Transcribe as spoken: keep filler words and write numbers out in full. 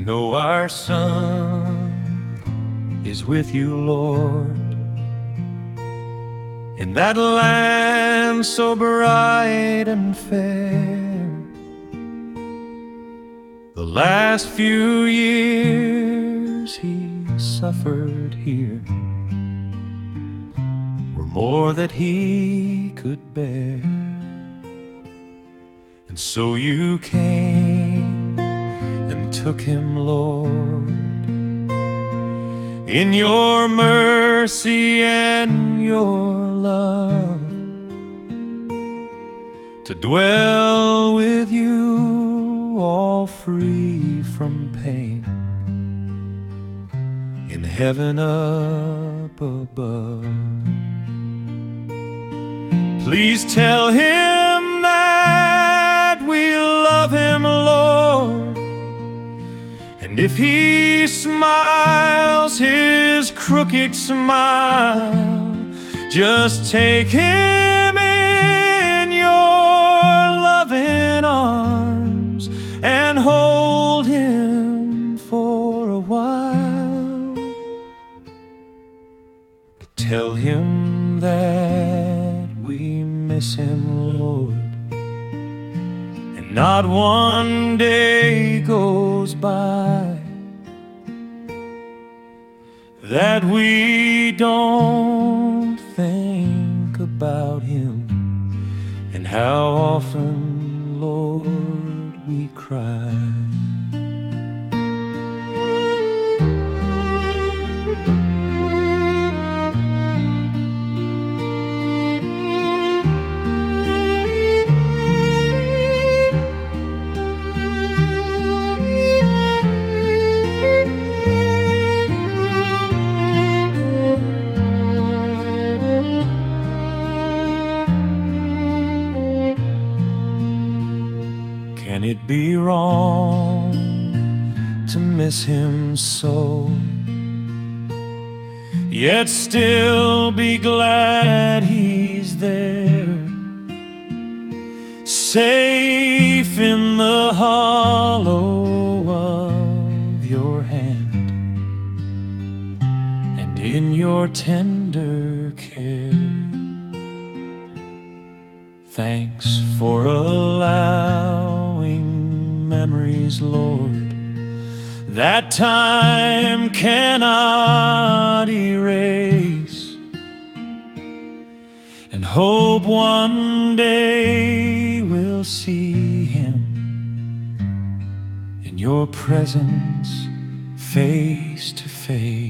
know our son is with you, Lord, in that land so bright and fair. The last few years he suffered here were more that he could bear. And so you came and took him, Lord, in your mercy and your love, to dwell with you all free from pain in heaven up above. Please tell him that we love him, Lord, and if he smiles his crooked smile, just take him in your loving arms and hold him for a while. Tell him that we miss him, Lord, and not one day goes by that we don't think about him, and how often, Lord, we cry. Can it be wrong to miss him so, yet still be glad he's there, safe in the hollow of your hand and in your tender care? Thanks for allowing memories, Lord, that time cannot erase, and hope one day we'll see him in your presence face to face.